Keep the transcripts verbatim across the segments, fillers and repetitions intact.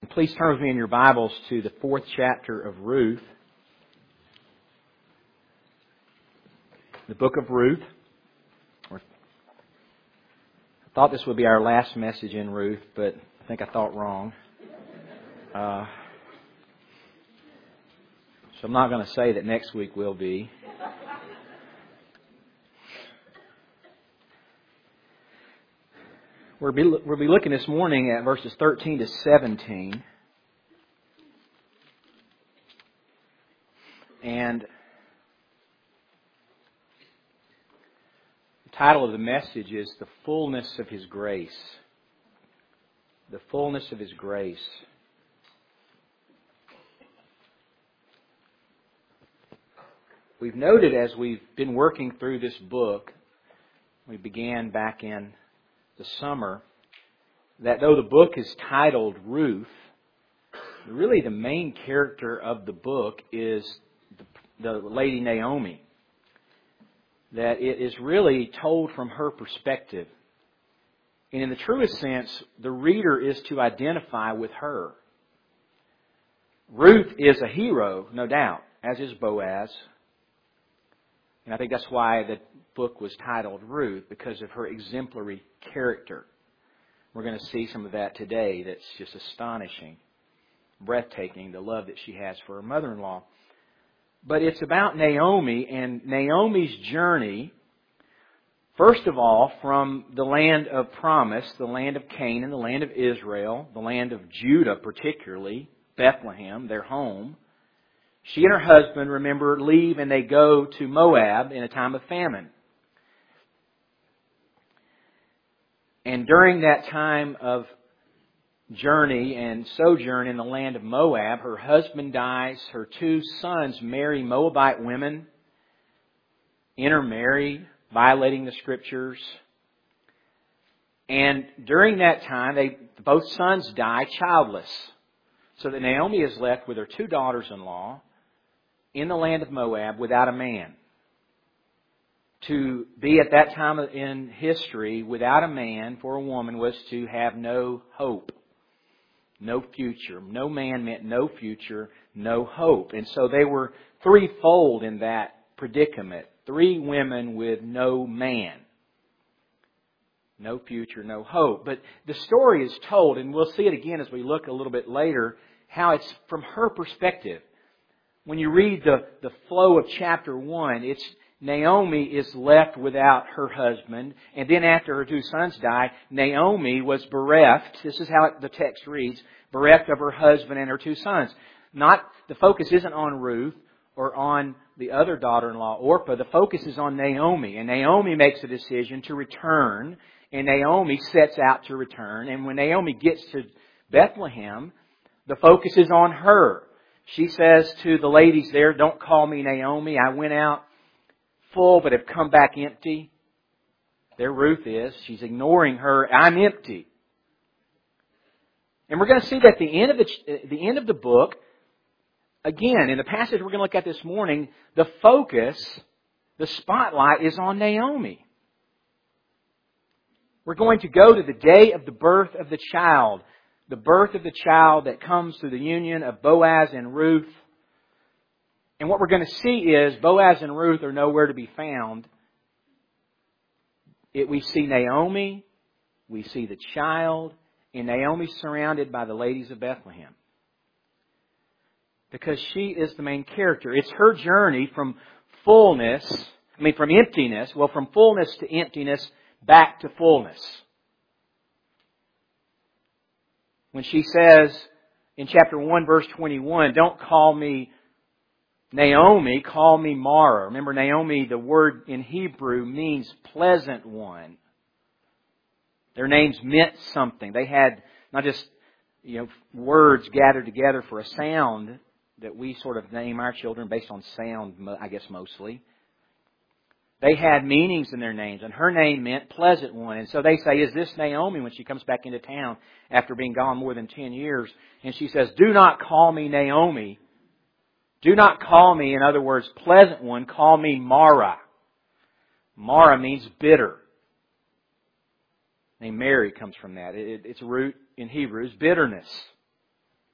Please turn with me in your Bibles to the fourth chapter of Ruth. The book of Ruth. I thought this would be our last message in Ruth, but I think I thought wrong. Uh, so I'm not going to say that next week will be. We'll be, we'll be looking this morning at verses thirteen to seventeen. And the title of the message is The Fullness of His Grace. The Fullness of His Grace. We've noted as we've been working through this book, we began back in the summer, that though the book is titled Ruth, really the main character of the book is the, the lady Naomi. That it is really told from her perspective. And in the truest sense, the reader is to identify with her. Ruth is a hero, no doubt, as is Boaz. And I think that's why the book was titled Ruth, because of her exemplary character. We're going to see some of that today that's just astonishing, breathtaking, the love that she has for her mother-in-law. But it's about Naomi and Naomi's journey, first of all, from the land of promise, the land of Canaan, the land of Israel, the land of Judah particularly, Bethlehem, their home. She and her husband, remember, leave and they go to Moab in a time of famine. And during that time of journey and sojourn in the land of Moab, her husband dies, her two sons marry Moabite women, intermarry, violating the Scriptures. And during that time, they both sons die childless. So that Naomi is left with her two daughters-in-law in the land of Moab without a man. To be at that time in history without a man for a woman was to have no hope, no future. No man meant no future, no hope. And so they were threefold in that predicament. Three women with no man. No future, no hope. But the story is told, and we'll see it again as we look a little bit later, how it's from her perspective. When you read the, the flow of chapter one, it's Naomi is left without her husband. And then after her two sons die, Naomi was bereft. This is how the text reads. Bereft of her husband and her two sons. Not, the focus isn't on Ruth or on the other daughter-in-law, Orpah. The focus is on Naomi. And Naomi makes a decision to return. And Naomi sets out to return. And when Naomi gets to Bethlehem, the focus is on her. She says to the ladies there, "Don't call me Naomi. I went out full but have come back empty." There Ruth is. She's ignoring her. I'm empty. And we're going to see that at the end of the, the end of the book, again, in the passage we're going to look at this morning, the focus, the spotlight is on Naomi. We're going to go to the day of the birth of the child. The birth of the child that comes through the union of Boaz and Ruth. And what we're going to see is Boaz and Ruth are nowhere to be found. It, we see Naomi, we see the child, and Naomi surrounded by the ladies of Bethlehem. Because she is the main character. It's her journey from fullness, I mean from emptiness, well from fullness to emptiness, back to fullness. When she says in chapter one verse twenty-one, "Don't call me Naomi, call me Mara." Remember, Naomi, the word in Hebrew means pleasant one. Their names meant something. They had not just, you know, words gathered together for a sound that we sort of name our children based on sound, I guess mostly. They had meanings in their names, and her name meant pleasant one. And so they say, "Is this Naomi?" when she comes back into town after being gone more than ten years. And she says, "Do not call me Naomi. Do not call me, in other words, pleasant one, call me Mara." Mara means bitter. The name Mary comes from that. It, its root in Hebrew is bitterness.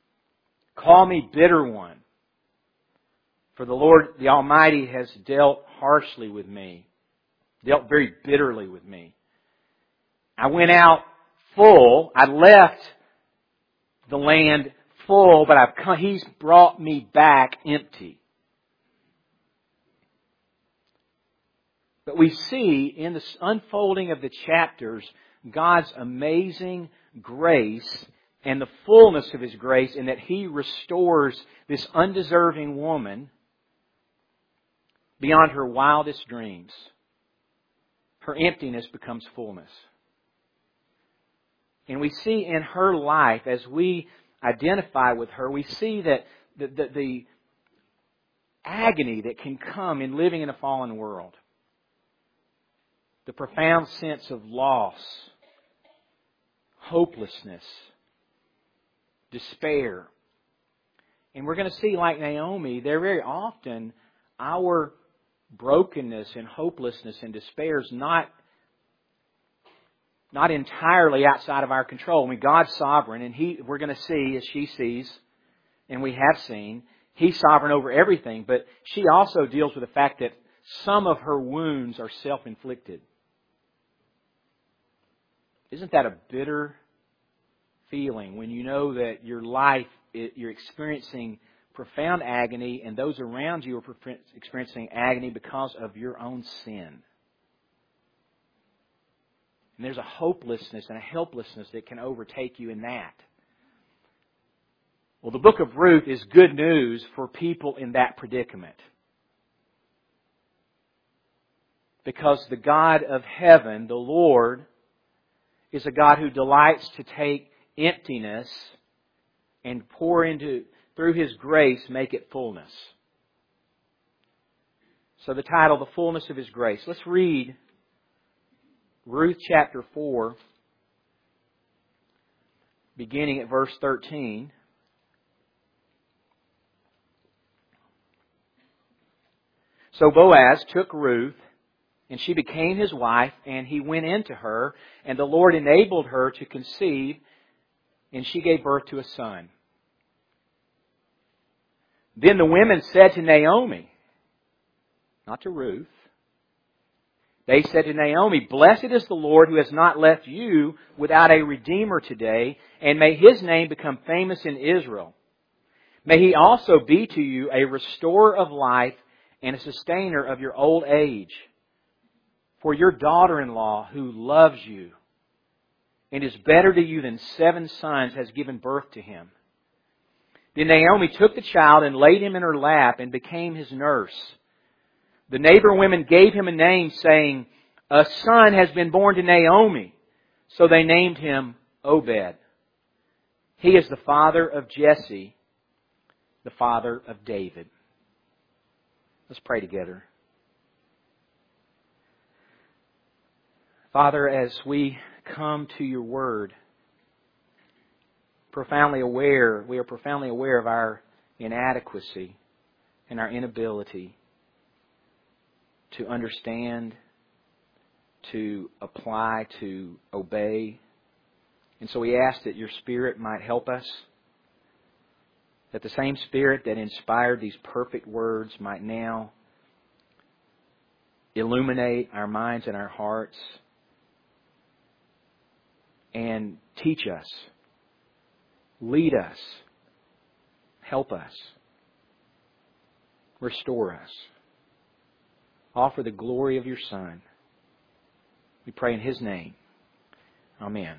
Call me bitter one. For the Lord, the Almighty, has dealt harshly with me. Dealt very bitterly with me. I went out full. I left the land full, but I've come, He's brought me back empty. But we see in the unfolding of the chapters God's amazing grace and the fullness of His grace in that He restores this undeserving woman beyond her wildest dreams. Her emptiness becomes fullness. And we see in her life, as we identify with her, we see that the, the, the agony that can come in living in a fallen world. The profound sense of loss, hopelessness, despair. And we're going to see, like Naomi, they're very often our brokenness and hopelessness and despair is not, not entirely outside of our control. I mean, God's sovereign, and He, we're going to see, as she sees, and we have seen, He's sovereign over everything. But she also deals with the fact that some of her wounds are self-inflicted. Isn't that a bitter feeling when you know that your life, you're experiencing profound agony and those around you are experiencing agony because of your own sin? And there's a hopelessness and a helplessness that can overtake you in that. Well, the book of Ruth is good news for people in that predicament. Because the God of heaven, the Lord, is a God who delights to take emptiness and pour into, through His grace, make it fullness. So the title, The Fullness of His Grace. Let's read Ruth chapter four, beginning at verse thirteen. So Boaz took Ruth, and she became his wife, and he went into her, and the Lord enabled her to conceive, and she gave birth to a son. Then the women said to Naomi, not to Ruth, they said to Naomi, "Blessed is the Lord who has not left you without a redeemer today, and may His name become famous in Israel. May He also be to you a restorer of life and a sustainer of your old age. For your daughter-in-law who loves you and is better to you than seven sons has given birth to him." Then Naomi took the child and laid him in her lap and became his nurse. The neighbor women gave him a name, saying, "A son has been born to Naomi." So they named him Obed. He is the father of Jesse, the father of David. Let's pray together. Father, as we come to your word, profoundly aware, we are profoundly aware of our inadequacy and our inability to understand, to apply, to obey. And so we ask that your Spirit might help us, that the same Spirit that inspired these perfect words might now illuminate our minds and our hearts and teach us, lead us, help us, restore us. Offer the glory of your Son. We pray in His name. Amen.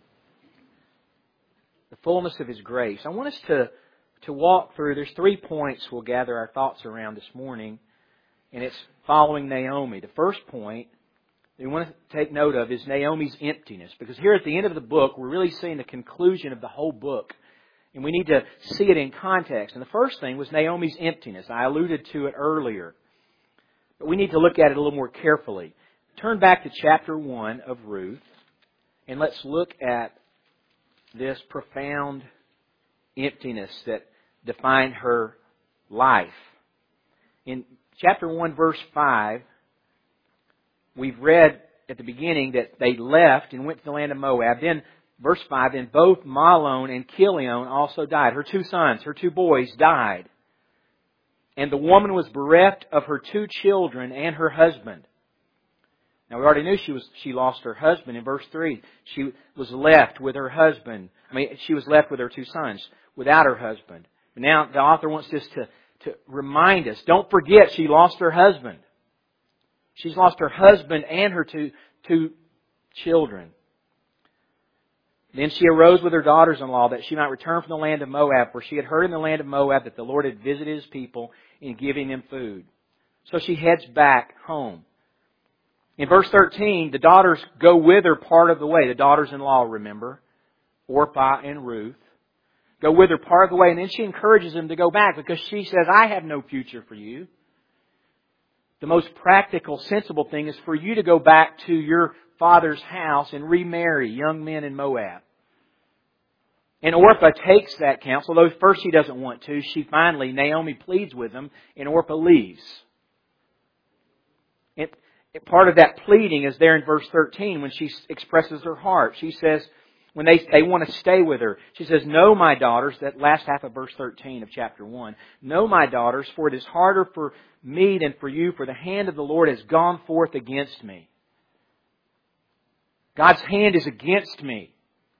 The fullness of His grace. I want us to, to walk through, there's three points we'll gather our thoughts around this morning, and it's following Naomi. The first point we want to take note of is Naomi's emptiness, because here at the end of the book, we're really seeing the conclusion of the whole book, and we need to see it in context. And the first thing was Naomi's emptiness. I alluded to it earlier, but we need to look at it a little more carefully. Turn back to chapter one of Ruth, and let's look at this profound emptiness that defined her life. In chapter one, verse five, we've read at the beginning that they left and went to the land of Moab. Then Verse five, then both Mahlon and Chilion also died. Her two sons, her two boys died. And the woman was bereft of her two children and her husband. Now we already knew she was she lost her husband in verse three. She was left with her husband. I mean, she was left with her two sons without her husband. But now the author wants us to, to remind us, don't forget she lost her husband. She's lost her husband and her two, two children. Then she arose with her daughters-in-law that she might return from the land of Moab, for she had heard in the land of Moab that the Lord had visited His people in giving them food. So she heads back home. In verse thirteen, the daughters go with her part of the way. The daughters-in-law, remember, Orpah and Ruth, go with her part of the way. And then she encourages them to go back because she says, I have no future for you. The most practical, sensible thing is for you to go back to your father's house and remarry young men in Moab. And Orpah takes that counsel, though first she doesn't want to. She finally, Naomi pleads with them, and Orpah leaves. It, it, part of that pleading is there in verse thirteen when she expresses her heart. She says, when they, they want to stay with her, she says, "No, my daughters," that last half of verse thirteen of chapter one, "No, my daughters, for it is harder for me than for you, for the hand of the Lord has gone forth against me." God's hand is against me.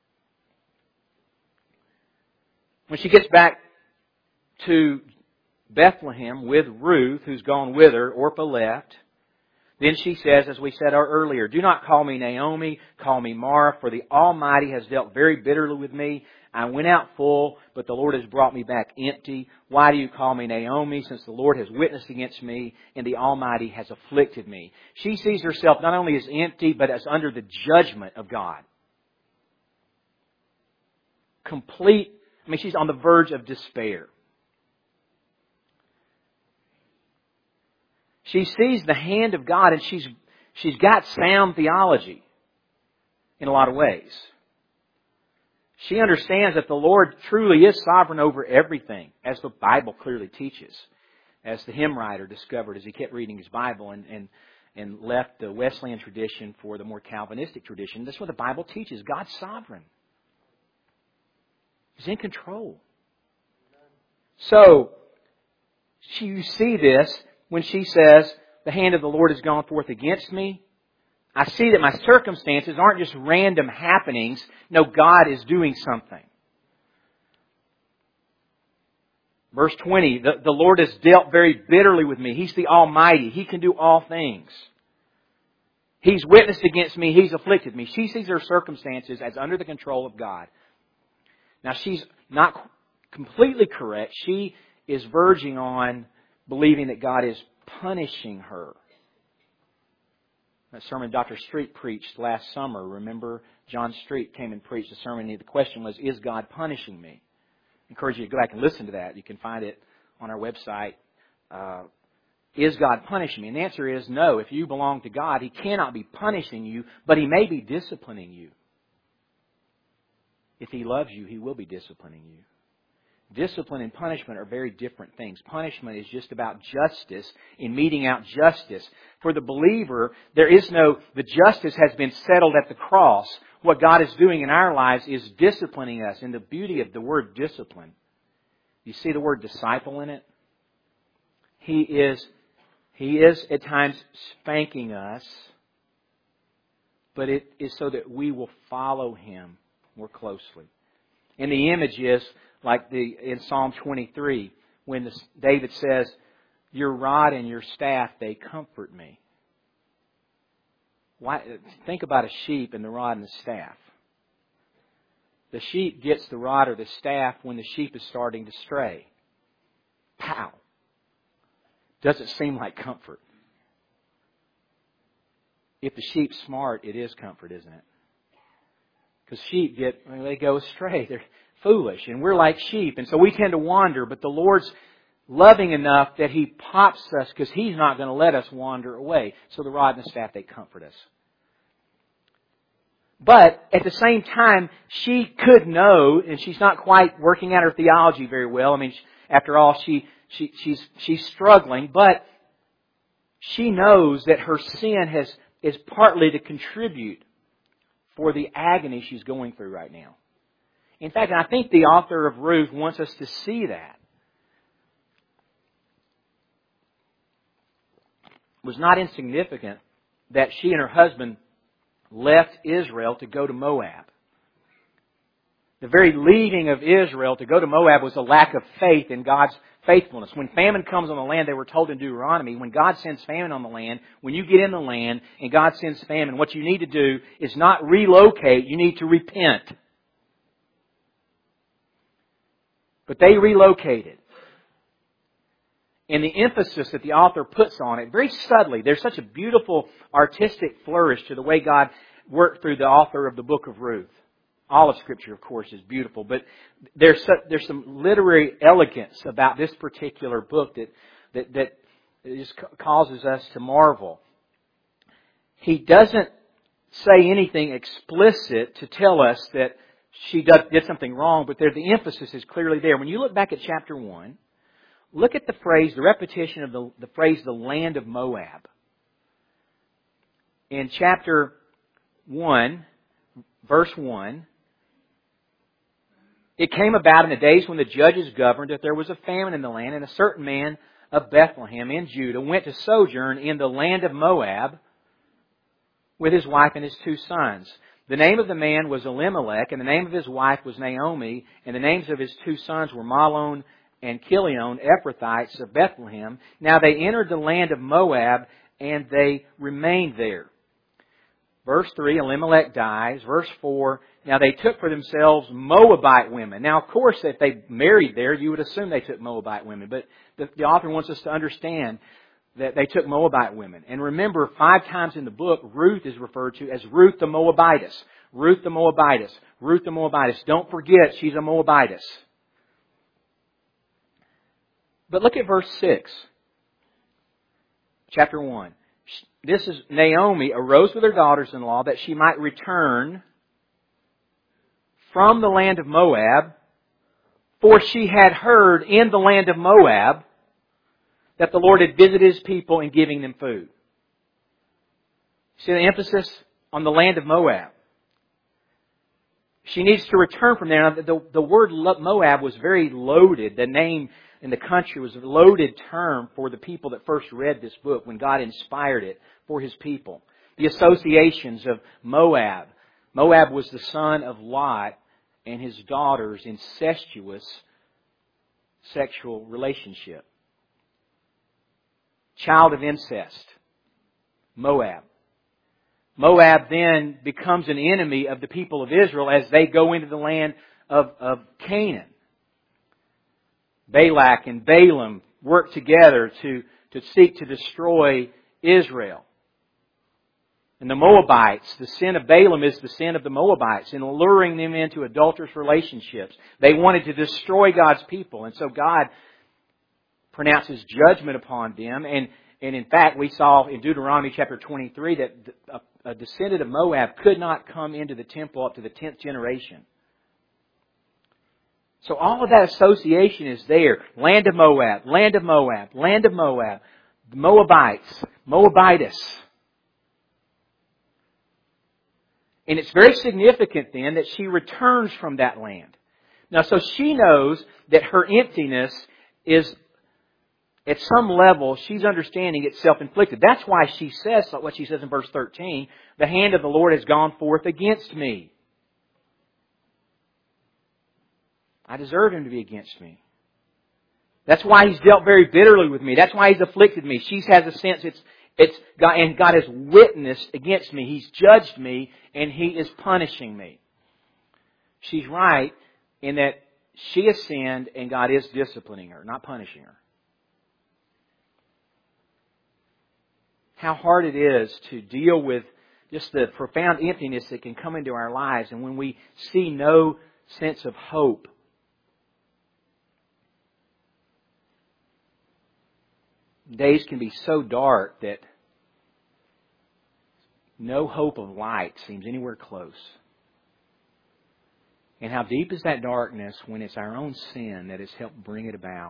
When she gets back to Bethlehem with Ruth, who's gone with her, Orpah left, then she says, as we said earlier, "Do not call me Naomi, call me Mara, for the Almighty has dealt very bitterly with me. I went out full, but the Lord has brought me back empty. Why do you call me Naomi, since the Lord has witnessed against me, and the Almighty has afflicted me?" She sees herself not only as empty, but as under the judgment of God. Complete, I mean, she's on the verge of despair. She sees the hand of God, and she's she's got sound theology in a lot of ways. She understands that the Lord truly is sovereign over everything, as the Bible clearly teaches. As the hymn writer discovered as he kept reading his Bible and, and, and left the Wesleyan tradition for the more Calvinistic tradition. That's what the Bible teaches. God's sovereign. He's in control. So, you see this when she says, "The hand of the Lord has gone forth against me." I see that my circumstances aren't just random happenings. No, God is doing something. Verse twenty, the, the Lord has dealt very bitterly with me. He's the Almighty. He can do all things. He's witnessed against me. He's afflicted me. She sees her circumstances as under the control of God. Now, she's not completely correct. She is verging on believing that God is punishing her. That sermon Doctor Street preached last summer. Remember, John Street came and preached a sermon. The question was, is God punishing me? I encourage you to go back and listen to that. You can find it on our website. Uh, is God punishing me? And the answer is no. If you belong to God, He cannot be punishing you, but He may be disciplining you. If He loves you, He will be disciplining you. Discipline and punishment are very different things. Punishment is just about justice in meting out justice. For the believer, there is no, the justice has been settled at the cross. What God is doing in our lives is disciplining us. And the beauty of the word discipline, you see the word disciple in it? He is, He is at times spanking us, but it is so that we will follow Him more closely. And the image is like the in Psalm twenty-three, when the, David says, "Your rod and your staff, they comfort me." Why, think about a sheep and the rod and the staff. The sheep gets the rod or the staff when the sheep is starting to stray. Pow! Doesn't seem like comfort. If the sheep's smart, it is comfort, isn't it? Because sheep get, I mean, they go astray. They're foolish. And we're like sheep. And so we tend to wander. But the Lord's loving enough that He pops us because He's not going to let us wander away. So the rod and the staff, they comfort us. But at the same time, she could know, and she's not quite working out her theology very well. I mean, after all, she, she she's she's struggling. But she knows that her sin has is partly to contribute for the agony she's going through right now. In fact, I think the author of Ruth wants us to see that. It was not insignificant that she and her husband left Israel to go to Moab. The very leaving of Israel to go to Moab was a lack of faith in God's faithfulness. When famine comes on the land, they were told in Deuteronomy, when God sends famine on the land, when you get in the land and God sends famine, what you need to do is not relocate, you need to repent. But they relocated. And the emphasis that the author puts on it, very subtly, there's such a beautiful artistic flourish to the way God worked through the author of the book of Ruth. All of Scripture, of course, is beautiful, but there's some, there's some literary elegance about this particular book that that, that just causes us to marvel. He doesn't say anything explicit to tell us that she did, did something wrong, but there, the emphasis is clearly there. When you look back at chapter one, look at the phrase, the repetition of the, the phrase, the land of Moab. In chapter one, verse one, it came about in the days when the judges governed that there was a famine in the land, and a certain man of Bethlehem in Judah went to sojourn in the land of Moab with his wife and his two sons. The name of the man was Elimelech, and the name of his wife was Naomi, and the names of his two sons were Mahlon and Chilion, Ephrathites of Bethlehem. Now they entered the land of Moab, and they remained there. Verse three, Elimelech dies. Verse four, now they took for themselves Moabite women. Now, of course, if they married there, you would assume they took Moabite women. But the, the author wants us to understand that they took Moabite women. And remember, five times in the book, Ruth is referred to as Ruth the Moabitess. Ruth the Moabitess. Ruth the Moabitess. Don't forget, she's a Moabitess. But look at verse six. Chapter one. This is Naomi arose with her daughters-in-law that she might return from the land of Moab, for she had heard in the land of Moab that the Lord had visited His people in giving them food. See the emphasis on the land of Moab. She needs to return from there. Now, the, the word Moab was very loaded. The name in the country was a loaded term for the people that first read this book when God inspired it for His people. The associations of Moab. Moab was the son of Lot and his daughter's incestuous sexual relationship. Child of incest. Moab. Moab then becomes an enemy of the people of Israel as they go into the land of, of Canaan. Balak and Balaam work together to, to seek to destroy Israel. And the Moabites, the sin of Balaam is the sin of the Moabites in luring them into adulterous relationships. They wanted to destroy God's people. And so God pronounces judgment upon them. And, and in fact, we saw in Deuteronomy chapter twenty-three that a, a descendant of Moab could not come into the temple up to the tenth generation. So all of that association is there. Land of Moab, land of Moab, land of Moab, Moabites, Moabitess. And it's very significant then that she returns from that land. Now, so she knows that her emptiness is, at some level, she's understanding it's self-inflicted. That's why she says what she says in verse thirteen, the hand of the Lord has gone forth against me. I deserve Him to be against me. That's why He's dealt very bitterly with me. That's why He's afflicted me. She has a sense it's it's God, and God has witnessed against me. He's judged me and He is punishing me. She's right in that she has sinned and God is disciplining her, not punishing her. How hard it is to deal with just the profound emptiness that can come into our lives, and when we see no sense of hope. Days can be so dark that no hope of light seems anywhere close. And how deep is that darkness when it's our own sin that has helped bring it about?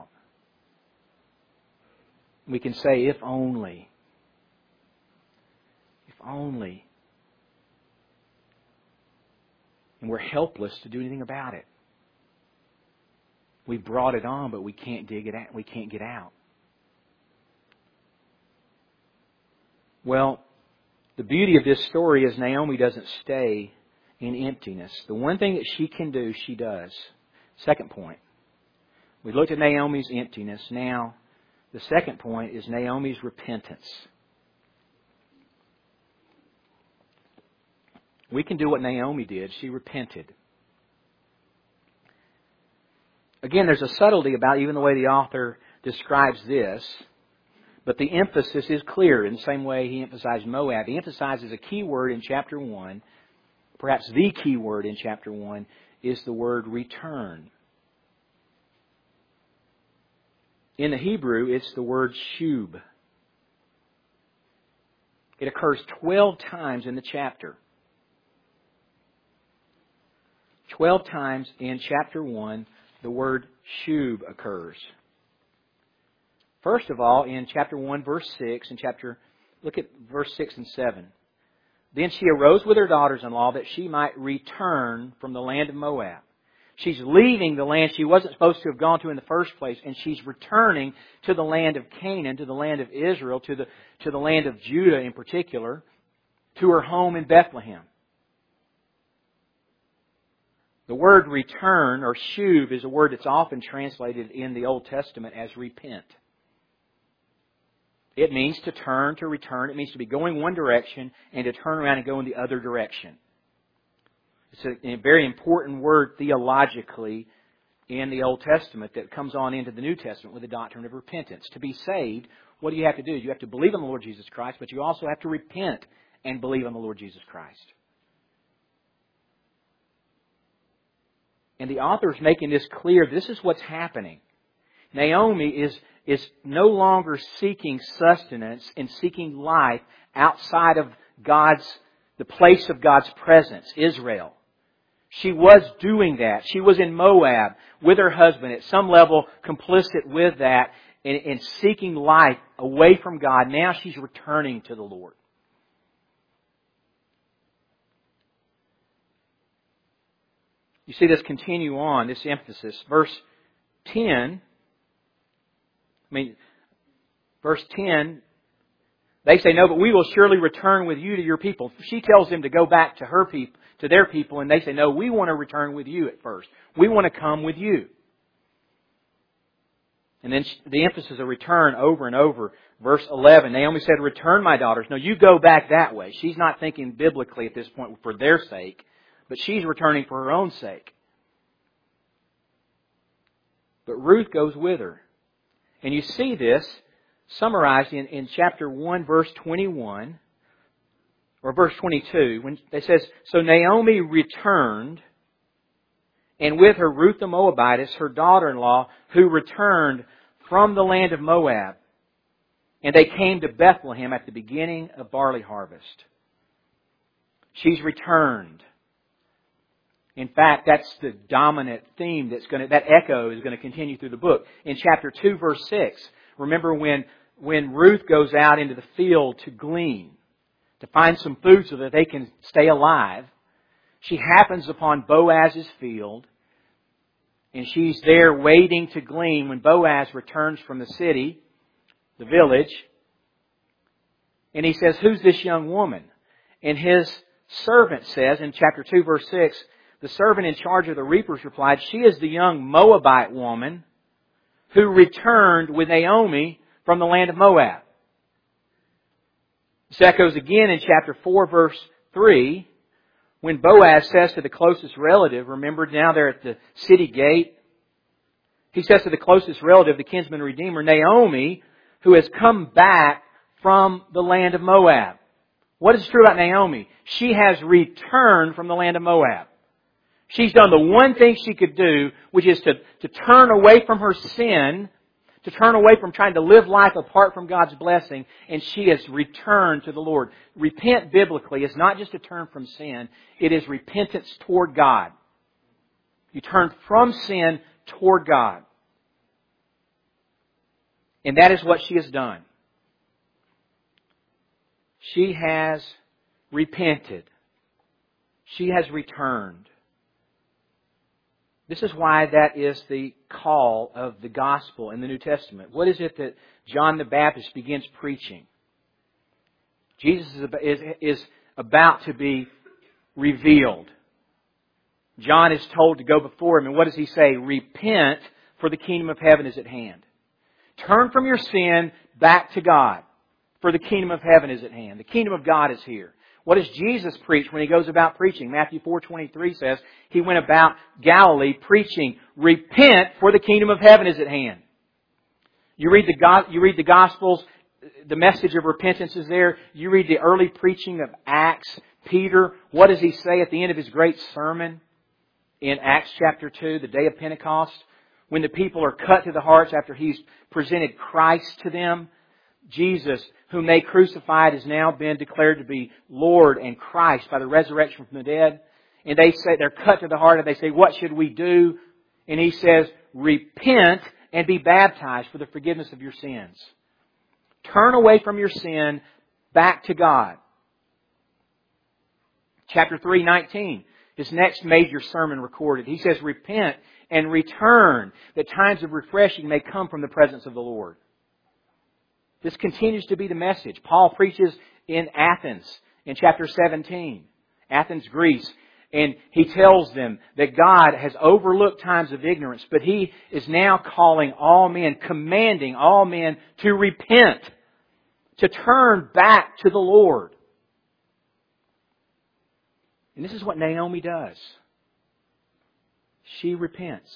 We can say, if only. If only. And we're helpless to do anything about it. We brought it on, but we can't dig it out. We can't get out. Well, the beauty of this story is Naomi doesn't stay in emptiness. The one thing that she can do, she does. Second point. We looked at Naomi's emptiness. Now, the second point is Naomi's repentance. We can do what Naomi did. She repented. Again, there's a subtlety about even the way the author describes this. But the emphasis is clear in the same way he emphasized Moab. He emphasizes a key word in chapter one. Perhaps the key word in chapter one is the word return. In the Hebrew, it's the word shub. It occurs twelve times in the chapter. Twelve times in chapter one, the word shub occurs. First of all, in chapter one, verse six, in chapter, look at verse six and seven. Then she arose with her daughters-in-law that she might return from the land of Moab. She's leaving the land she wasn't supposed to have gone to in the first place, and she's returning to the land of Canaan, to the land of Israel, to the, to the land of Judah in particular, to her home in Bethlehem. The word return, or shuv, is a word that's often translated in the Old Testament as repent. It means to turn, to return. It means to be going one direction and to turn around and go in the other direction. It's a, a very important word theologically in the Old Testament that comes on into the New Testament with the doctrine of repentance. To be saved, what do you have to do? You have to believe in the Lord Jesus Christ, but you also have to repent and believe in the Lord Jesus Christ. And the author is making this clear. This is what's happening. Naomi is, is no longer seeking sustenance and seeking life outside of God's, the place of God's presence, Israel. She was doing that. She was in Moab with her husband, at some level complicit with that, and, and seeking life away from God. Now she's returning to the Lord. You see this continue on, this emphasis. Verse ten, I mean, verse ten, they say, no, but we will surely return with you to your people. She tells them to go back to her people, to their people, and they say, no, we want to return with you at first. We want to come with you. And then the emphasis of return over and over. Verse eleven, Naomi said, return, my daughters. No, you go back that way. She's not thinking biblically at this point for their sake, but she's returning for her own sake. But Ruth goes with her. And you see this summarized in, in chapter one, verse twenty-one, or verse twenty-two, when it says, so Naomi returned, and with her Ruth the Moabitess, her daughter-in-law, who returned from the land of Moab. And they came to Bethlehem at the beginning of barley harvest. She's returned. In fact, that's the dominant theme that's going to, that echo is going to continue through the book. In chapter two, verse six, remember when, when Ruth goes out into the field to glean, to find some food so that they can stay alive, she happens upon Boaz's field, and she's there waiting to glean when Boaz returns from the city, the village, and he says, who's this young woman? And his servant says in chapter two, verse six, the servant in charge of the reapers replied, she is the young Moabite woman who returned with Naomi from the land of Moab. This echoes again in chapter four, verse three, when Boaz says to the closest relative, remember now they're at the city gate, he says to the closest relative, the kinsman redeemer, Naomi, who has come back from the land of Moab. What is true about Naomi? She has returned from the land of Moab. She's done the one thing she could do, which is to, to turn away from her sin, to turn away from trying to live life apart from God's blessing, and she has returned to the Lord. Repent biblically is not just to turn from sin, it is repentance toward God. You turn from sin toward God. And that is what she has done. She has repented. She has returned. This is why that is the call of the gospel in the New Testament. What is it that John the Baptist begins preaching? Jesus is, is about to be revealed. John is told to go before him, and what does he say? Repent, for the kingdom of heaven is at hand. Turn from your sin back to God, for the kingdom of heaven is at hand. The kingdom of God is here. What does Jesus preach when He goes about preaching? Matthew four twenty-three says, He went about Galilee preaching, repent, for the kingdom of heaven is at hand. You read the God, you read the Gospels, the message of repentance is there. You read the early preaching of Acts. Peter, what does he say at the end of his great sermon in Acts chapter two, the day of Pentecost? When the people are cut to the hearts after He's presented Christ to them, Jesus, whom they crucified, has now been declared to be Lord and Christ by the resurrection from the dead. And they say, they're cut to the heart and they say, what should we do? And He says, repent and be baptized for the forgiveness of your sins. Turn away from your sin back to God. Chapter three nineteen, his next major sermon recorded. He says, repent and return, that times of refreshing may come from the presence of the Lord. This continues to be the message. Paul preaches in Athens in chapter seventeen, Athens, Greece. And he tells them that God has overlooked times of ignorance, but He is now calling all men, commanding all men to repent, to turn back to the Lord. And this is what Naomi does. She repents.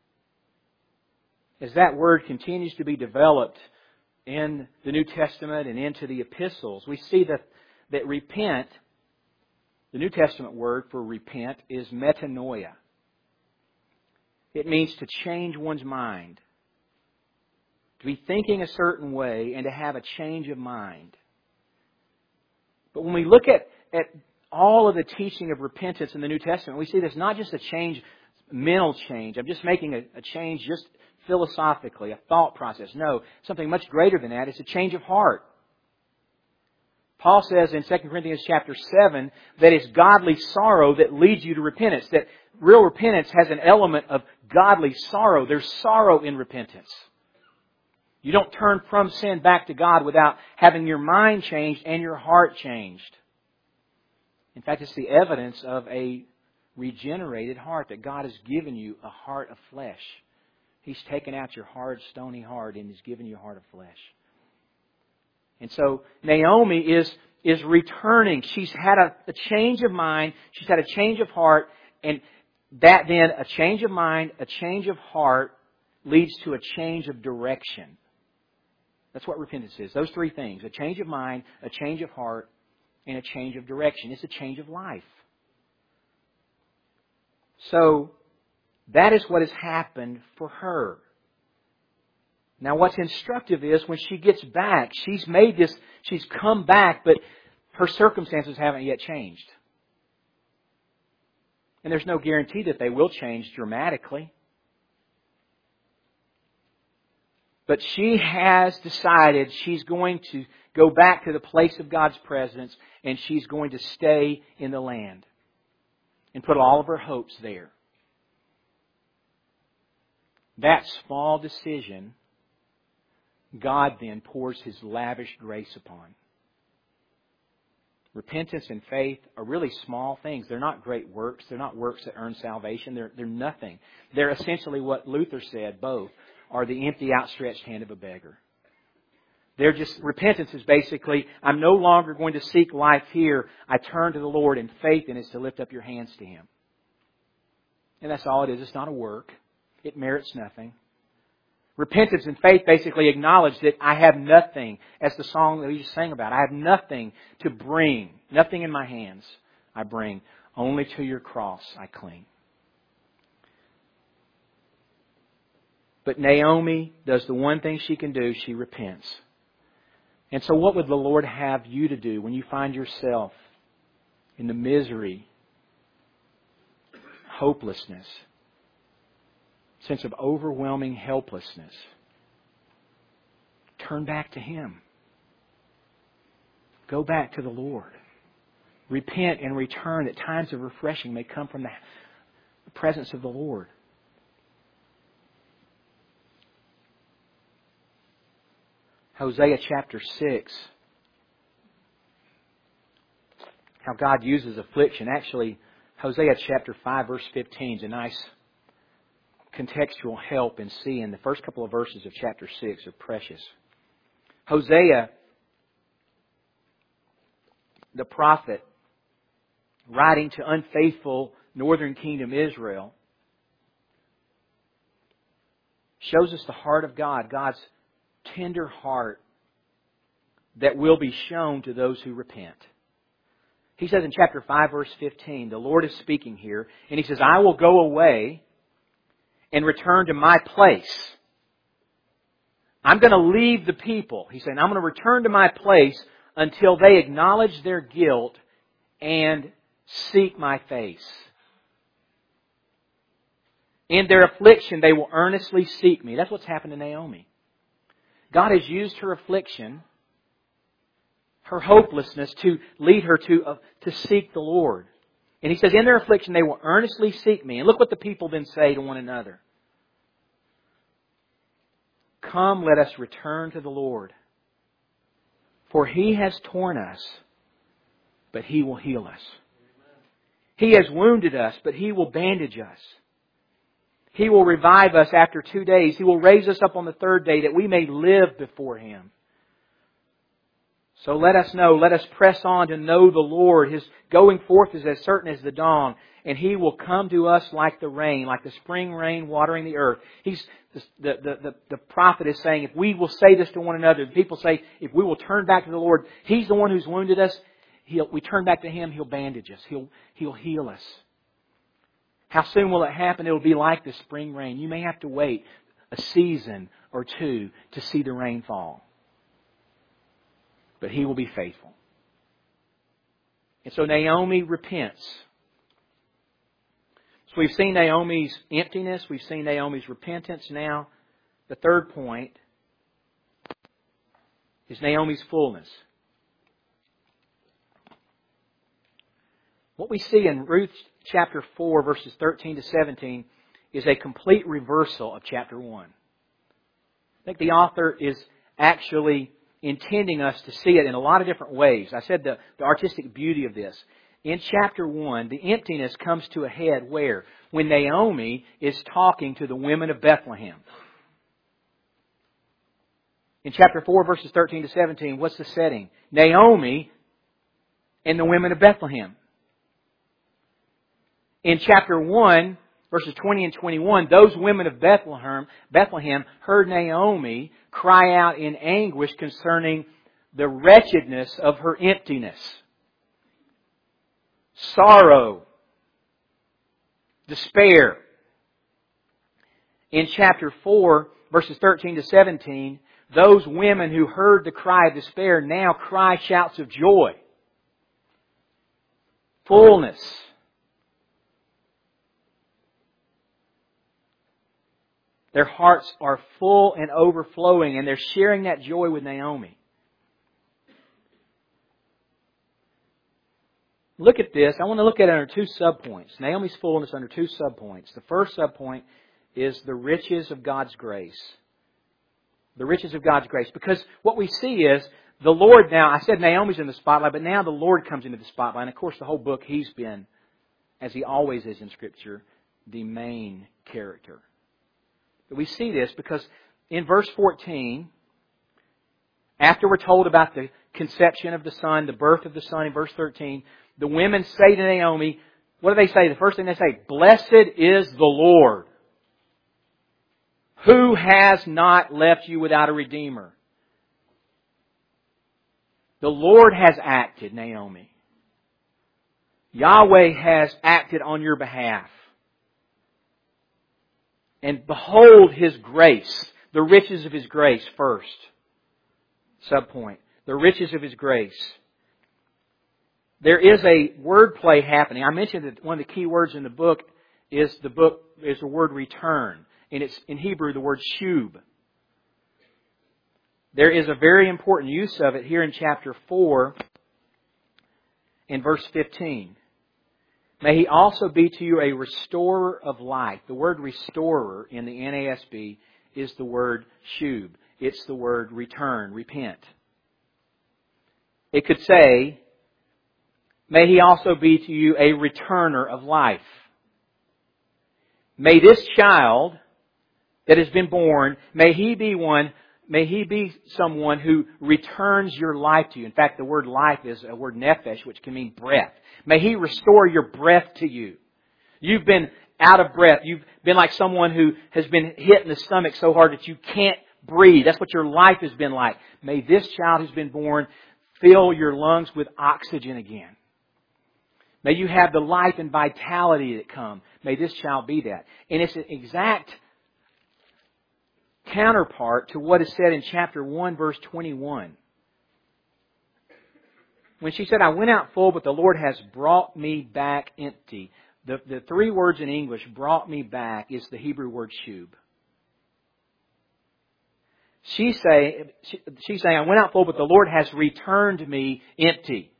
As that word continues to be developed in the New Testament and into the epistles, we see that, that repent, the New Testament word for repent, is metanoia. It means to change one's mind. To be thinking a certain way and to have a change of mind. But when we look at, at all of the teaching of repentance in the New Testament, we see there's not just a change, mental change. I'm just making a, a change just philosophically, a thought process. No, something much greater than that. It's a change of heart. Paul says in Second Corinthians chapter seven that it's godly sorrow that leads you to repentance. That real repentance has an element of godly sorrow. There's sorrow in repentance. You don't turn from sin back to God without having your mind changed and your heart changed. In fact, it's the evidence of a regenerated heart, that God has given you a heart of flesh. He's taken out your hard, stony heart and He's given you a heart of flesh. And so Naomi is, is returning. She's had a, a change of mind. She's had a change of heart. And that then, a change of mind, a change of heart, leads to a change of direction. That's what repentance is. Those three things. A change of mind, a change of heart, and a change of direction. It's a change of life. So, that is what has happened for her. Now what's instructive is when she gets back, she's made this, she's come back, but her circumstances haven't yet changed. And there's no guarantee that they will change dramatically. But she has decided she's going to go back to the place of God's presence and she's going to stay in the land and put all of her hopes there. That small decision, God then pours His lavish grace upon. Repentance and faith are really small things. They're not great works. They're not works that earn salvation. They're, they're nothing. They're essentially what Luther said, both, are the empty outstretched hand of a beggar. They're just, repentance is basically, I'm no longer going to seek life here. I turn to the Lord, and faith in it is to lift up your hands to Him. And that's all it is. It's not a work. It merits nothing. Repentance and faith basically acknowledge that I have nothing, as the song that we just sang about. I have nothing to bring, nothing in my hands I bring. Only to your cross I cling. But Naomi does the one thing she can do. She repents. And so what would the Lord have you to do when you find yourself in the misery, hopelessness, sense of overwhelming helplessness? Turn back to Him. Go back to the Lord. Repent and return that times of refreshing may come from the presence of the Lord. Hosea chapter six. How God uses affliction. Actually, Hosea chapter five verse fifteen is a nice contextual help in seeing the first couple of verses of chapter six are precious. Hosea, the prophet, writing to unfaithful northern kingdom Israel, shows us the heart of God, God's tender heart that will be shown to those who repent. He says in chapter five verse fifteen, the Lord is speaking here, and He says, I will go away and return to my place. I'm going to leave the people. He's saying, I'm going to return to my place until they acknowledge their guilt and seek my face. In their affliction, they will earnestly seek me. That's what's happened to Naomi. God has used her affliction, her hopelessness, to lead her to, uh, to seek the Lord. And He says, in their affliction, they will earnestly seek me. And look what the people then say to one another. Come, let us return to the Lord. For He has torn us, but He will heal us. He has wounded us, but He will bandage us. He will revive us after two days. He will raise us up on the third day that we may live before Him. So let us know, let us press on to know the Lord. His going forth is as certain as the dawn. And He will come to us like the rain, like the spring rain watering the earth. He's the, the, the, the prophet is saying, if we will say this to one another, the people say, if we will turn back to the Lord, He's the one who's wounded us. He'll, we turn back to Him, He'll bandage us. He'll, He'll heal us. How soon will it happen? It will be like the spring rain. You may have to wait a season or two to see the rain fall. But He will be faithful. And so Naomi repents. So we've seen Naomi's emptiness. We've seen Naomi's repentance. Now, the third point is Naomi's fullness. What we see in Ruth chapter four, verses thirteen to seventeen, is a complete reversal of chapter one. I think the author is actually intending us to see it in a lot of different ways. I said the, the artistic beauty of this. In chapter one, the emptiness comes to a head where? When Naomi is talking to the women of Bethlehem. In chapter four, verses thirteen to seventeen, what's the setting? Naomi and the women of Bethlehem. In chapter one, verses twenty and twenty-one, those women of Bethlehem, Bethlehem heard Naomi cry out in anguish concerning the wretchedness of her emptiness. Sorrow. Despair. In chapter four, verses thirteen to seventeen, those women who heard the cry of despair now cry shouts of joy. Fullness. Their hearts are full and overflowing, and they're sharing that joy with Naomi. Look at this. I want to look at it under two subpoints. Naomi's fullness under two subpoints. The first subpoint is the riches of God's grace. The riches of God's grace. Because what we see is the Lord now, I said Naomi's in the spotlight, but now the Lord comes into the spotlight. And of course the whole book He's been, as He always is in Scripture, the main character. But we see this because in verse fourteen, after we're told about the conception of the Son, the birth of the Son in verse thirteen, the women say to Naomi, what do they say? The first thing they say, blessed is the Lord, who has not left you without a redeemer. The Lord has acted, Naomi. Yahweh has acted on your behalf. And behold His grace, the riches of His grace first. Subpoint, the riches of His grace. There is a word play happening. I mentioned that one of the key words in the book is the book is the word return. And it's in Hebrew the word shub. There is a very important use of it here in chapter four in verse fifteen. May He also be to you a restorer of life. The word restorer in the N A S B is the word shub. it's the word return, repent. It could say, may He also be to you a returner of life. May this child that has been born, may he be one, may he be someone who returns your life to you. In fact, the word life is a word nephesh, which can mean breath. May He restore your breath to you. You've been out of breath. You've been like someone who has been hit in the stomach so hard that you can't breathe. That's what your life has been like. May this child who's been born fill your lungs with oxygen again. May you have the life and vitality that come. May this child be that. And it's an exact counterpart to what is said in chapter one, verse twenty-one. When she said, I went out full, but the Lord has brought me back empty. The, the three words in English, brought me back, is the Hebrew word shub. She say, she, she's saying, I went out full, but the Lord has returned me empty.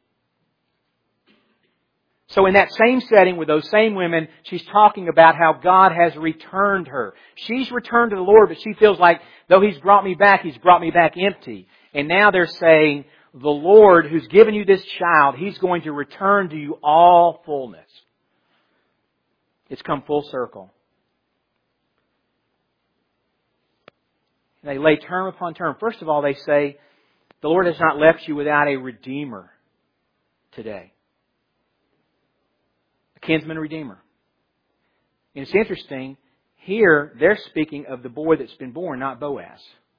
So in that same setting with those same women, she's talking about how God has returned her. She's returned to the Lord, but she feels like, though He's brought me back, He's brought me back empty. And now they're saying, the Lord who's given you this child, He's going to return to you all fullness. It's come full circle. They lay term upon term. First of all, they say, the Lord has not left you without a Redeemer today. A kinsman Redeemer. And it's interesting, here they're speaking of the boy that's been born, not Boaz.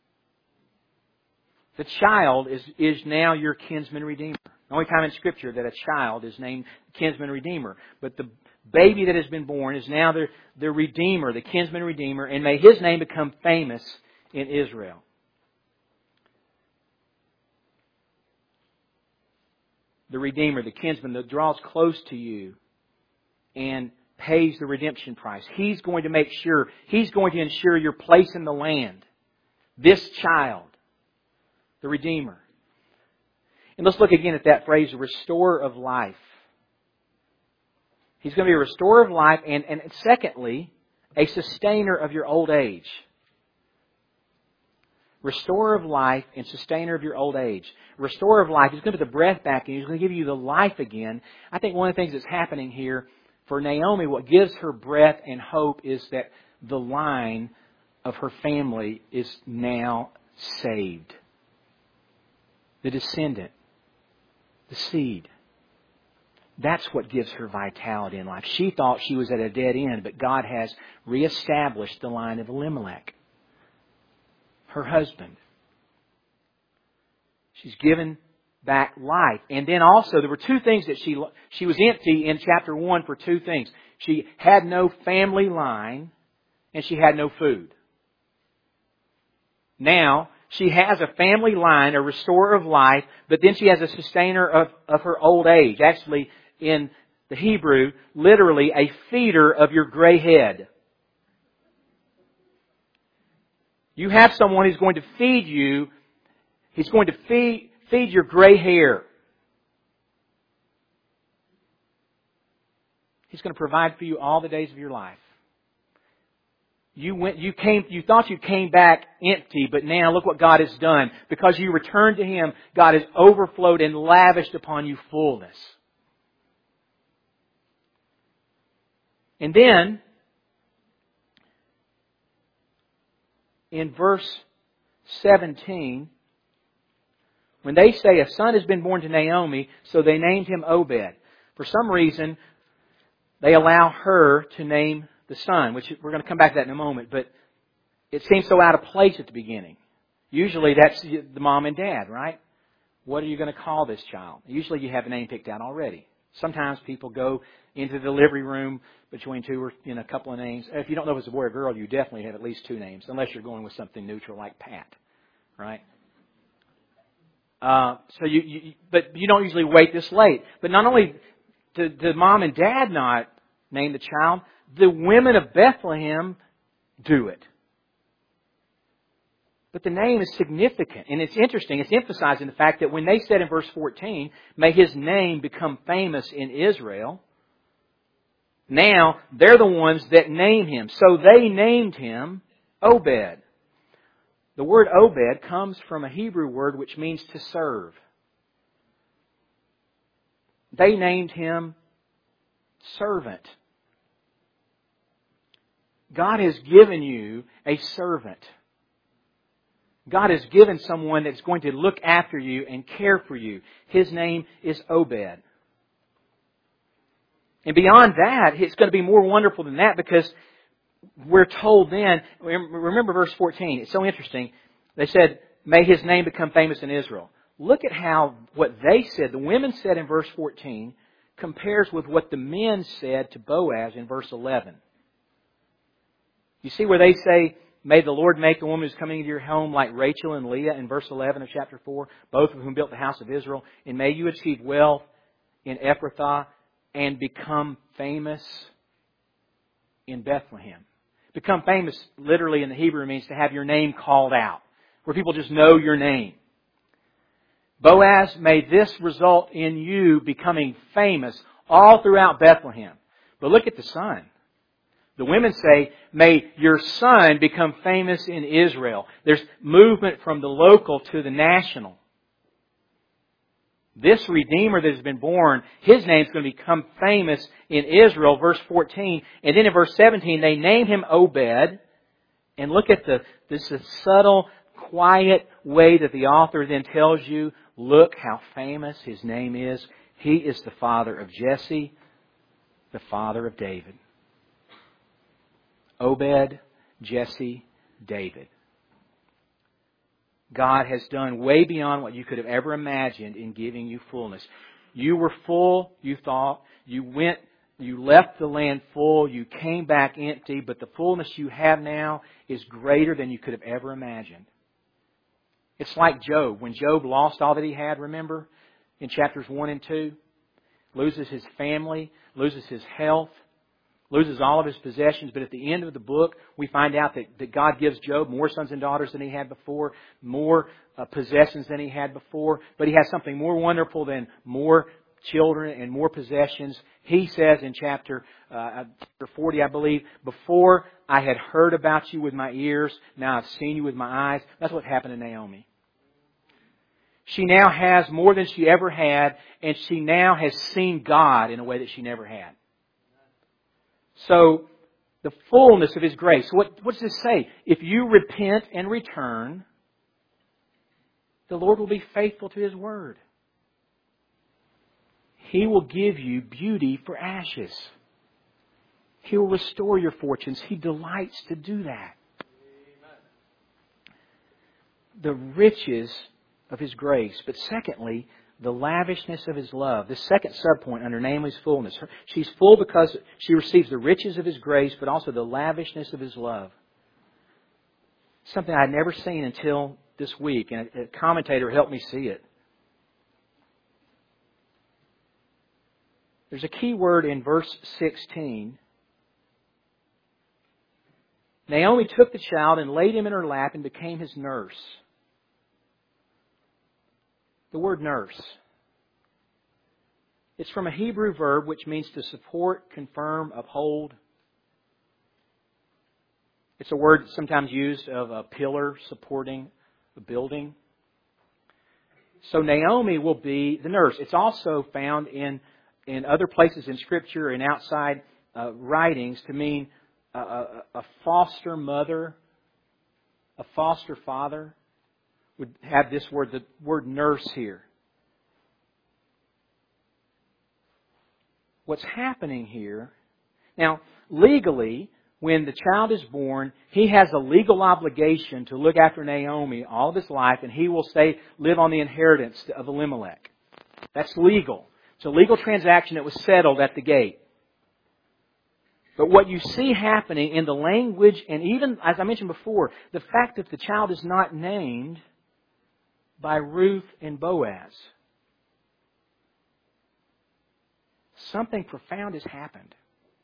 The child is, is now your kinsman Redeemer. The only time in Scripture that a child is named kinsman Redeemer. But the baby that has been born is now the, the Redeemer, the kinsman Redeemer, and may His name become famous in Israel. The Redeemer, the kinsman that draws close to you and pays the redemption price. He's going to make sure, He's going to ensure your place in the land. This child, the Redeemer. And let's look again at that phrase, restorer of life. He's going to be a restorer of life and, and secondly, a sustainer of your old age. Restorer of life and sustainer of your old age. Restorer of life, He's going to put the breath back in. He's going to give you the life again. I think one of the things that's happening here for Naomi, what gives her breath and hope is that the line of her family is now saved. The descendant. The seed. That's what gives her vitality in life. She thought she was at a dead end, but God has reestablished the line of Elimelech, her husband. She's given back life. And then also, there were two things that she, she was empty in chapter one for two things. She had no family line, and she had no food. Now, she has a family line, a restorer of life, but then she has a sustainer of, of her old age. Actually, in the Hebrew, literally a feeder of your gray head. You have someone who's going to feed you. He's going to feed, feed your gray hair. He's going to provide for you all the days of your life. You went, you came, you thought you came back empty, but now look what God has done. Because you returned to Him, God has overflowed and lavished upon you fullness. And then, in verse seventeen, when they say a son has been born to Naomi, so they named him Obed. For some reason, they allow her to name the son, which we're going to come back to that in a moment, but it seems so out of place at the beginning. Usually that's the mom and dad, right? What are you going to call this child? Usually you have a name picked out already. Sometimes people go into the delivery room between two or you know, a couple of names. If you don't know if it's a boy or girl, you definitely have at least two names, unless you're going with something neutral like Pat, right? Uh, so you, you, but you don't usually wait this late. But not only did, did mom and dad not name the child, the women of Bethlehem do it. But the name is significant, and it's interesting. It's emphasizing the fact that when they said in verse fourteen, may his name become famous in Israel, now they're the ones that name him. So they named him Obed. The word Obed comes from a Hebrew word which means to serve. They named him servant. God has given you a servant. God has given someone that's going to look after you and care for you. His name is Obed. And beyond that, it's going to be more wonderful than that, because we're told then, remember verse fourteen, it's so interesting. They said, may his name become famous in Israel. Look at how what they said, the women said in verse fourteen, compares with what the men said to Boaz in verse eleven. You see where they say, may the Lord make the woman who's coming into your home like Rachel and Leah in verse eleven of chapter four, both of whom built the house of Israel. And may you achieve wealth in Ephrathah and become famous in Bethlehem. Become famous literally in the Hebrew means to have your name called out, where people just know your name. Boaz, may this result in you becoming famous all throughout Bethlehem. But look at the son. The women say, may your son become famous in Israel. There's movement from the local to the national. This Redeemer that has been born, His name is going to become famous in Israel, verse fourteen. And then in verse seventeen, they name him Obed. And look at the this subtle, quiet way that the author then tells you, look how famous his name is. He is the father of Jesse, the father of David. Obed, Jesse, David. God has done way beyond what you could have ever imagined in giving you fullness. You were full, you thought. You went, you left the land full. You came back empty. But the fullness you have now is greater than you could have ever imagined. It's like Job. When Job lost all that he had, remember, in chapters one and two, loses his family, loses his health, loses all of his possessions. But at the end of the book, we find out that, that God gives Job more sons and daughters than he had before, more uh, possessions than he had before. But he has something more wonderful than more children and more possessions. He says in chapter uh, forty, I believe, before I had heard about you with my ears, now I've seen you with my eyes. That's what happened to Naomi. She now has more than she ever had, and she now has seen God in a way that she never had. So, the fullness of His grace. What, what does this say? If you repent and return, the Lord will be faithful to His word. He will give you beauty for ashes. He will restore your fortunes. He delights to do that. The riches of His grace. But secondly, the lavishness of His love. The second subpoint under Naomi's fullness. She's full because she receives the riches of His grace, but also the lavishness of His love. Something I'd never seen until this week, and a commentator helped me see it. There's a key word in verse sixteen. Naomi took the child and laid him in her lap and became his nurse. The word nurse. It's from a Hebrew verb which means to support, confirm, uphold. It's a word sometimes used of a pillar supporting a building. So Naomi will be the nurse. It's also found in, in other places in Scripture and outside uh, writings to mean a, a, a foster mother, a foster father. Would have this word, the word nurse here. What's happening here, now legally, when the child is born, he has a legal obligation to look after Naomi all of his life, and he will stay, live on the inheritance of Elimelech. That's legal. It's a legal transaction that was settled at the gate. But what you see happening in the language, and even, as I mentioned before, the fact that the child is not named by Ruth and Boaz. Something profound has happened.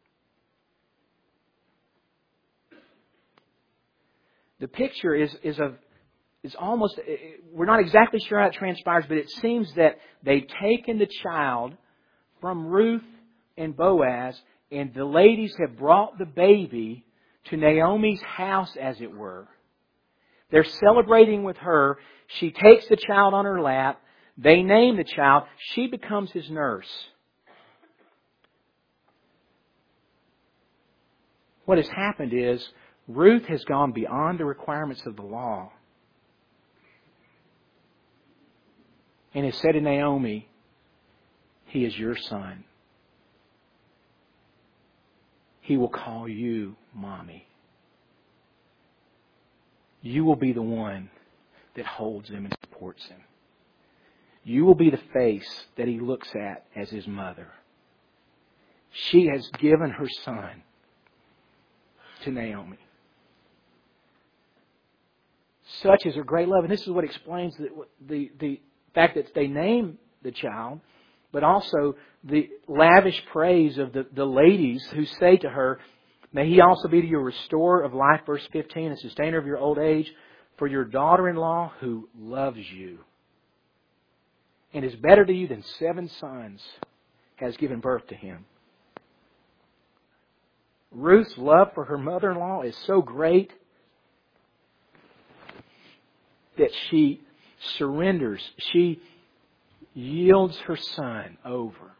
The picture is, is of is almost, we're not exactly sure how it transpires, but it seems that they've taken the child from Ruth and Boaz, and the ladies have brought the baby to Naomi's house, as it were. They're celebrating with her. She takes the child on her lap. They name the child. She becomes his nurse. What has happened is Ruth has gone beyond the requirements of the law and has said to Naomi, he is your son. He will call you Mommy. You will be the one that holds him and supports him. You will be the face that he looks at as his mother. She has given her son to Naomi. Such is her great love. And this is what explains the, the, the fact that they name the child, but also the lavish praise of the, the ladies who say to her, may he also be to your restorer of life, verse fifteen, and sustainer of your old age, for your daughter-in-law who loves you and is better to you than seven sons has given birth to him. Ruth's love for her mother-in-law is so great that she surrenders. She yields her son over.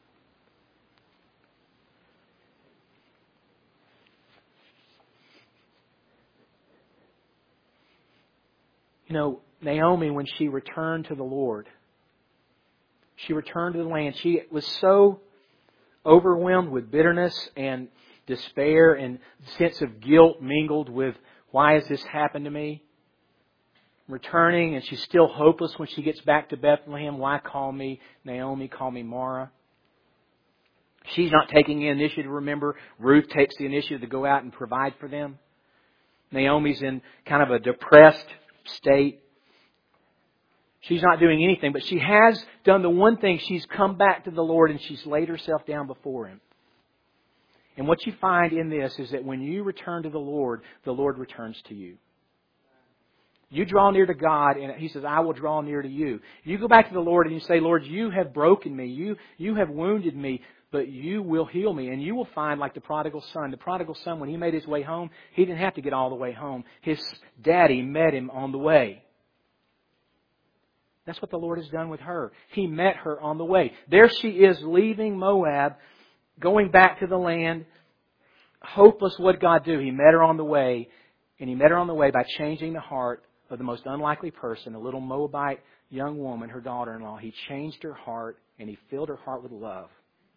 You know, Naomi, when she returned to the Lord, she returned to the land. She was so overwhelmed with bitterness and despair and sense of guilt mingled with, why has this happened to me? Returning, and she's still hopeless when she gets back to Bethlehem. Why call me Naomi? Call me Mara. She's not taking the initiative. Remember, Ruth takes the initiative to go out and provide for them. Naomi's in kind of a depressed state. She's not doing anything, but she has done the one thing. She's come back to the Lord and she's laid herself down before Him. And what you find in this is that when you return to the Lord, the Lord returns to you. You draw near to God, and He says, I will draw near to you. You go back to the Lord and you say, Lord, you have broken me. You, you have wounded me, but you will heal me. And you will find, like the prodigal son. The prodigal son, when he made his way home, he didn't have to get all the way home. His daddy met him on the way. That's what the Lord has done with her. He met her on the way. There she is, leaving Moab, going back to the land. Hopeless, what did God do? He met her on the way. And He met her on the way by changing the heart of the most unlikely person, a little Moabite young woman, her daughter-in-law. He changed her heart and He filled her heart with love.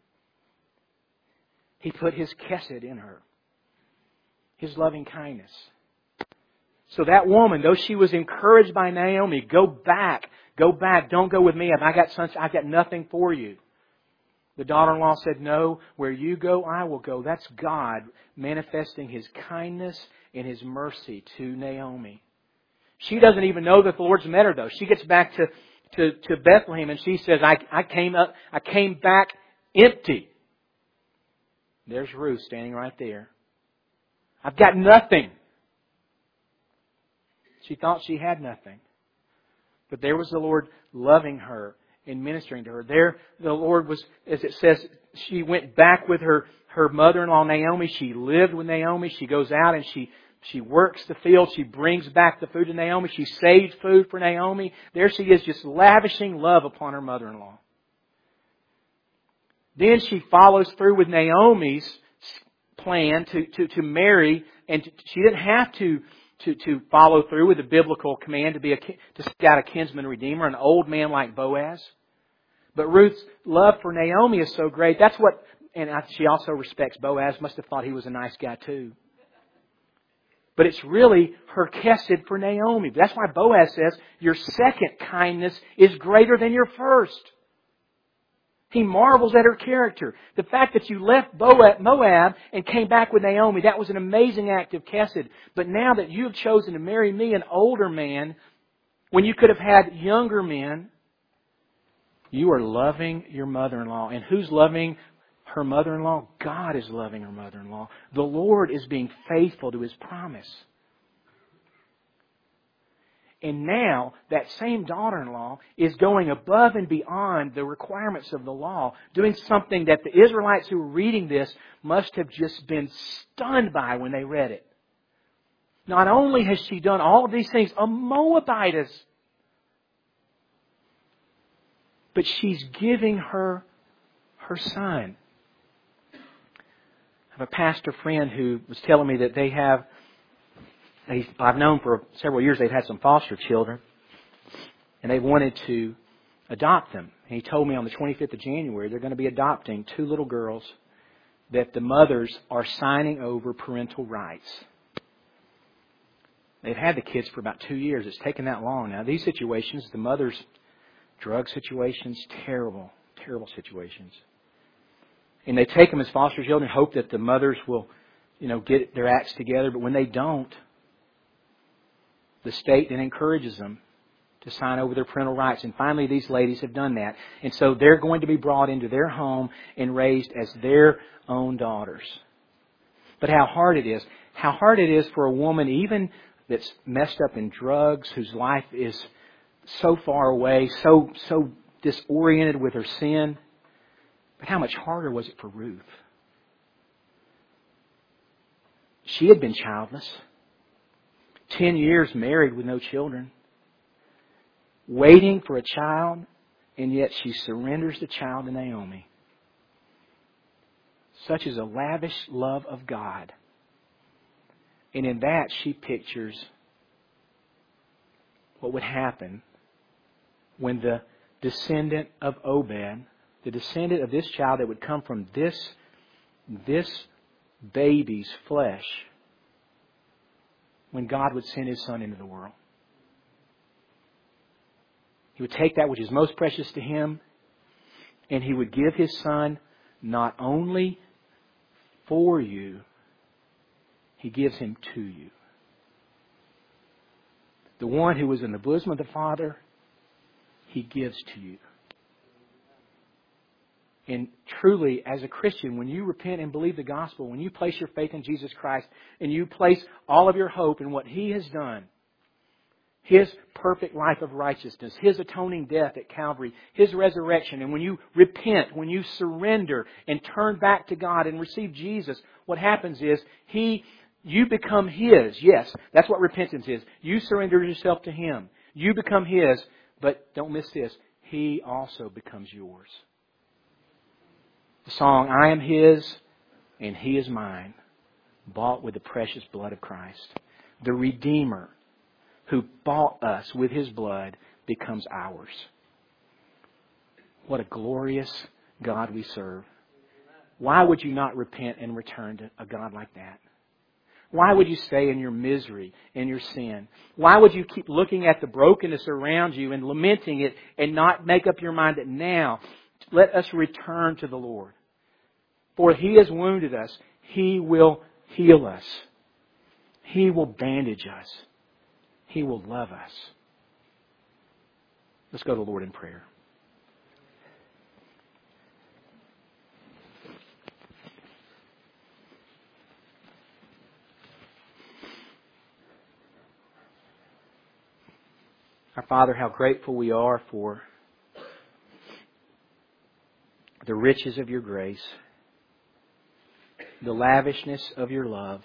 He put His chesed in her, His loving kindness. So that woman, though she was encouraged by Naomi, go back, go back, don't go with me. I got sons, I've got nothing for you. The daughter-in-law said, no, where you go, I will go. That's God manifesting His kindness and His mercy to Naomi. She doesn't even know that the Lord's met her, though. She gets back to, to, to Bethlehem and she says, I, I came up, I came back empty. There's Ruth standing right there. I've got nothing. She thought she had nothing. But there was the Lord loving her and ministering to her. There the Lord was, as it says, she went back with her, her mother-in-law Naomi. She lived with Naomi. She goes out and she, she works the field. She brings back the food to Naomi. She saved food for Naomi. There she is, just lavishing love upon her mother-in-law. Then she follows through with Naomi's plan to, to, to marry, and she didn't have to To, to follow through with the biblical command to be a, to seek out a kinsman redeemer, an old man like Boaz. But Ruth's love for Naomi is so great. That's what, and she also respects Boaz. Must have thought he was a nice guy too. But it's really her chesed for Naomi. That's why Boaz says, your second kindness is greater than your first. He marvels at her character. The fact that you left Moab and came back with Naomi, that was an amazing act of chesed. But now that you have chosen to marry me, an older man, when you could have had younger men, you are loving your mother-in-law. And who's loving her mother-in-law? God is loving her mother-in-law. The Lord is being faithful to His promise. And now, that same daughter-in-law is going above and beyond the requirements of the law, doing something that the Israelites who were reading this must have just been stunned by when they read it. Not only has she done all of these things, a Moabitess, but she's giving her her son. I have a pastor friend who was telling me that they have, they, I've known for several years they've had some foster children, and they wanted to adopt them. And he told me on the twenty-fifth of January they're going to be adopting two little girls that the mothers are signing over parental rights. They've had the kids for about two years. It's taken that long. Now, these situations, the mothers, drug situations, terrible, terrible situations. And they take them as foster children, hope that the mothers will, you know, get their acts together. But when they don't, the state then encourages them to sign over their parental rights. And finally, these ladies have done that. And so they're going to be brought into their home and raised as their own daughters. But how hard it is. How hard it is for a woman, even that's messed up in drugs, whose life is so far away, so so disoriented with her sin. But how much harder was it for Ruth? She had been childless. Ten years married with no children. Waiting for a child, and yet she surrenders the child to Naomi. Such is a lavish love of God. And in that she pictures what would happen when the descendant of Obed, the descendant of this child that would come from this, this baby's flesh, when God would send His Son into the world. He would take that which is most precious to Him, and He would give His Son not only for you, He gives Him to you. The one who was in the bosom of the Father, He gives to you. And truly, as a Christian, when you repent and believe the gospel, when you place your faith in Jesus Christ, and you place all of your hope in what He has done, His perfect life of righteousness, His atoning death at Calvary, His resurrection, and when you repent, when you surrender and turn back to God and receive Jesus, what happens is He, you become His. Yes, that's what repentance is. You surrender yourself to Him. You become His, but don't miss this, He also becomes yours. The song, I am His and He is mine, bought with the precious blood of Christ. The Redeemer who bought us with His blood becomes ours. What a glorious God we serve. Why would you not repent and return to a God like that? Why would you stay in your misery and your sin? Why would you keep looking at the brokenness around you and lamenting it and not make up your mind that now let us return to the Lord? For He has wounded us. He will heal us. He will bandage us. He will love us. Let's go to the Lord in prayer. Our Father, how grateful we are for the riches of Your grace, the lavishness of Your love.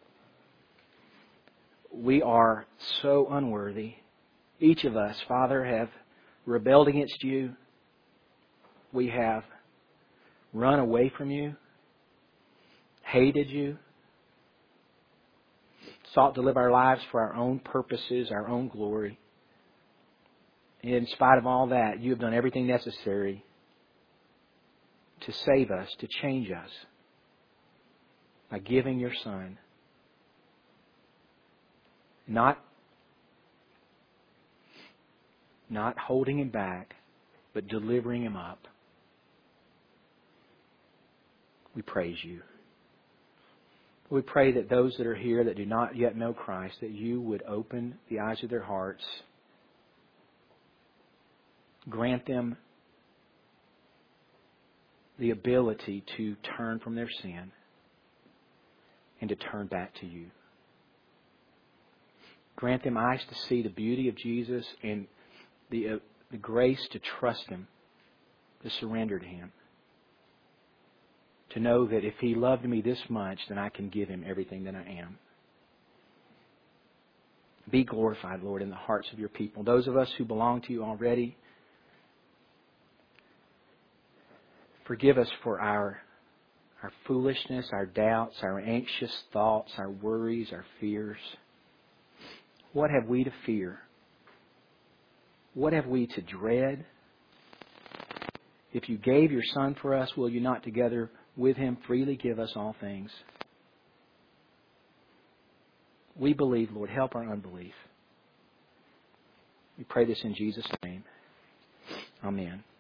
We are so unworthy. Each of us, Father, have rebelled against You. We have run away from You, hated You, sought to live our lives for our own purposes, our own glory. And in spite of all that, You have done everything necessary to save us, to change us, by giving Your Son. Not, not holding Him back, but delivering Him up. We praise You. We pray that those that are here that do not yet know Christ, that You would open the eyes of their hearts, grant them the ability to turn from their sin and to turn back to You. Grant them eyes to see the beauty of Jesus and the, uh, the grace to trust Him, to surrender to Him. To know that if He loved me this much, then I can give Him everything that I am. Be glorified, Lord, in the hearts of your people. Those of us who belong to you already, forgive us for our, our foolishness, our doubts, our anxious thoughts, our worries, our fears. What have we to fear? What have we to dread? If you gave your Son for us, will you not together with Him freely give us all things? We believe, Lord. Help our unbelief. We pray this in Jesus' name. Amen.